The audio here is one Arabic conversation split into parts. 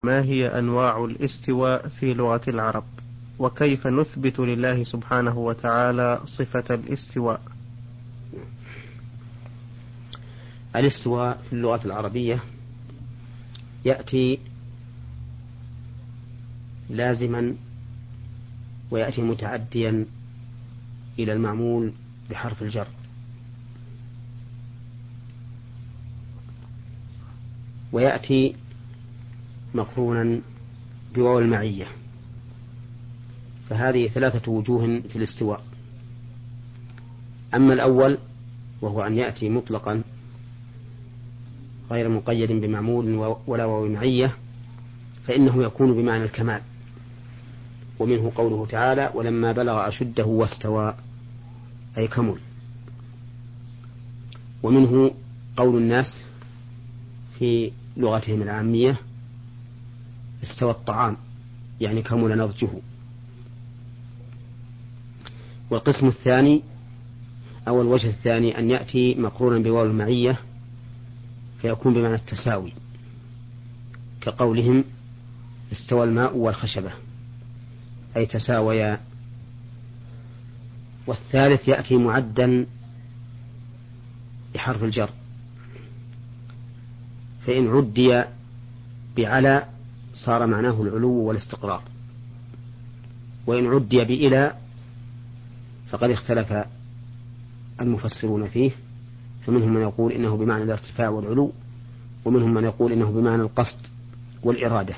ما هي أنواع الاستواء في لغة العرب؟ وكيف نثبت لله سبحانه وتعالى صفة الاستواء؟ الاستواء في اللغة العربية يأتي لازما ويأتي متعديا إلى المعمول بحرف الجر، ويأتي مقرونا بواو المعية. فهذه ثلاثة وجوه في الاستواء. أما الأول وهو أن يأتي مطلقا غير مقيد بمعمول ولا واو معية، فإنه يكون بمعنى الكمال، ومنه قوله تعالى: ولما بلغ أشده واستوى، أي كمل. ومنه قول الناس في لغتهم العامية: استوى الطعام، يعني كمل نضجه. والقسم الثاني أو الوجه الثاني أن يأتي مقرونا بواو المعية فيكون بمعنى التساوي، كقولهم: استوى الماء والخشبة، أي تساويا. والثالث يأتي معدا بحرف الجر، فإن عدي بعلى صار معناه العلو والاستقرار، وإن عدي بإلى فقد اختلف المفسرون فيه، فمنهم من يقول إنه بمعنى الارتفاع والعلو، ومنهم من يقول إنه بمعنى القصد والإرادة.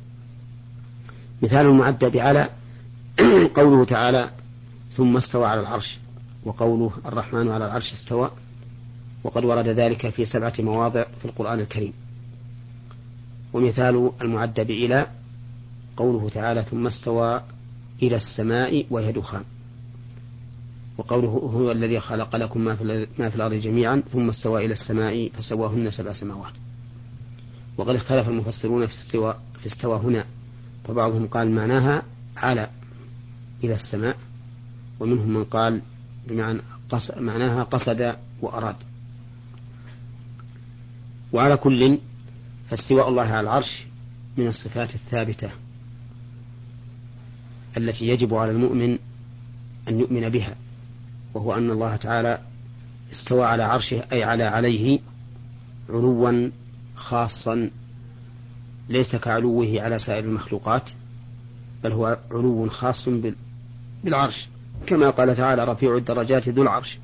مثال المعدى بعلى قوله تعالى: ثم استوى على العرش، وقوله: الرحمن على العرش استوى، وقد ورد ذلك في 7 مواضع في القرآن الكريم. ومثال المعدى بإلى قوله تعالى: ثم استوى إلى السماء وهي دخان، وقوله: هو الذي خلق لكم ما في الأرض جميعا ثم استوى إلى السماء فسواهن 7 سماوات. وقد اختلف المفسرون في استوى هنا، فبعضهم قال معناها على إلى السماء، ومنهم من قال بمعنى معناها قصد وأراد. وعلى كل فاستواء الله على العرش من الصفات الثابتة التي يجب على المؤمن أن يؤمن بها، وهو أن الله تعالى استوى على عرشه، أي عليه علوا خاصا ليس كعلوه على سائر المخلوقات، بل هو علو خاص بالعرش، كما قال تعالى: رفيع الدرجات ذو العرش.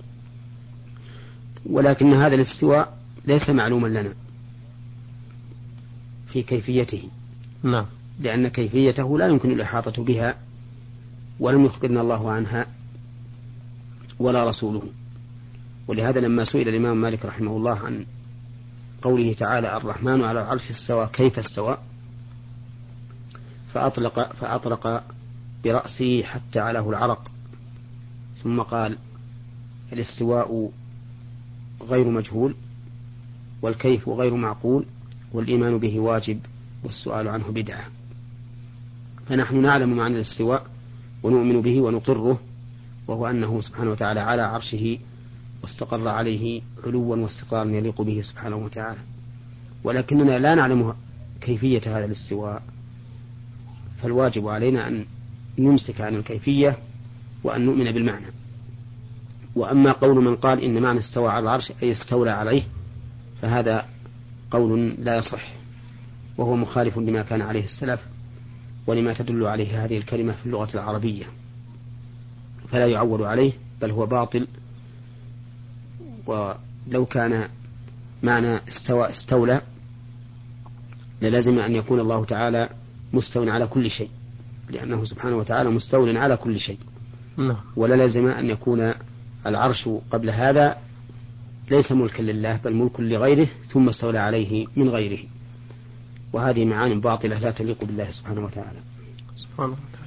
ولكن هذا الاستواء ليس معلوما لنا في كيفيته، نعم، لأن كيفيته لا يمكن الإحاطة بها، ولم يخبرنا الله عنها ولا رسوله. ولهذا لما سئل الإمام مالك رحمه الله عن قوله تعالى: الرحمن على العرش استوى، كيف استوى؟ فأطرق برأسه حتى علاه العرق، ثم قال: الاستواء غير مجهول، والكيف غير معقول، والإيمان به واجب، والسؤال عنه بدعة. فنحن نعلم معنى الاستواء ونؤمن به ونقره، وهو أنه سبحانه وتعالى على عرشه واستقر عليه علوا واستقرارا يليق به سبحانه وتعالى، ولكننا لا نعلم كيفية هذا الاستواء، فالواجب علينا أن نمسك عن الكيفية وأن نؤمن بالمعنى. وأما قول من قال إن معنى استوى على العرش أي استولى عليه، فهذا قول لا يصح، وهو مخالف لما كان عليه السلف ولما تدل عليه هذه الكلمة في اللغة العربية، فلا يعول عليه، بل هو باطل. ولو كان معنى استولى للازم أن يكون الله تعالى مستوٍ على كل شيء، لأنه سبحانه وتعالى مستوٍ على كل شيء. ولا لازم أن يكون العرش قبل هذا ليس ملكا لله، بل ملك لغيره ثم استولى عليه من غيره، وهذه معاني باطلة لا تليق بالله سبحانه وتعالى. سبحانه وتعالى.